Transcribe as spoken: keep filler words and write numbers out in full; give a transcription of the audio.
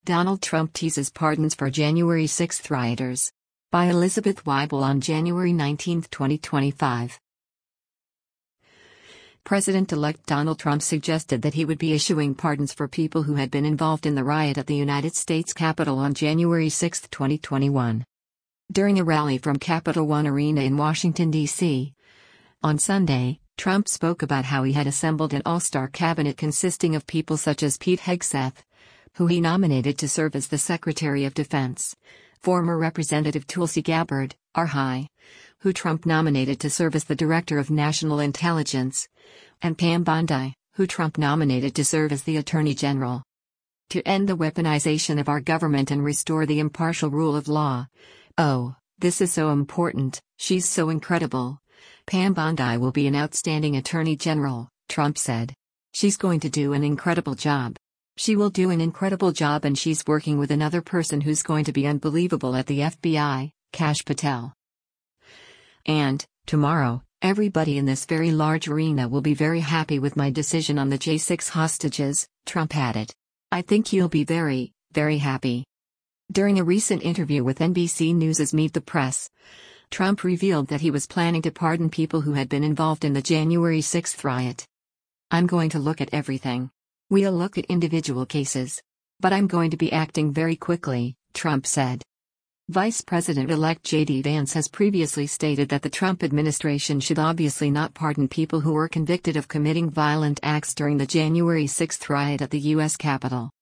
Donald Trump teases pardons for January sixth rioters. By Elizabeth Weibel on January nineteenth, twenty twenty-five. President-elect Donald Trump suggested that he would be issuing pardons for people who had been involved in the riot at the United States Capitol on January sixth, twenty twenty-one. During a rally from Capital One Arena in Washington, D C on Sunday, Trump spoke about how he had assembled an all-star cabinet consisting of people such as Pete Hegseth, who he nominated to serve as the Secretary of Defense, former Representative Tulsi Gabbard, R. High, who Trump nominated to serve as the Director of National Intelligence, and Pam Bondi, who Trump nominated to serve as the Attorney General. To end the weaponization of our government and restore the impartial rule of law. Oh, this is so important, she's so incredible. Pam Bondi will be an outstanding Attorney General, Trump said. She's going to do an incredible job. She will do an incredible job, and she's working with another person who's going to be unbelievable at the F B I, Kash Patel. And, tomorrow, everybody in this very large arena will be very happy with my decision on the J six hostages, Trump added. I think you'll be very, very happy. During a recent interview with N B C News' Meet the Press, Trump revealed that he was planning to pardon people who had been involved in the January sixth riot. I'm going to look at everything. We'll look at individual cases. But I'm going to be acting very quickly, Trump said. Vice President-elect J D Vance has previously stated that the Trump administration should obviously not pardon people who were convicted of committing violent acts during the January sixth riot at the U S Capitol.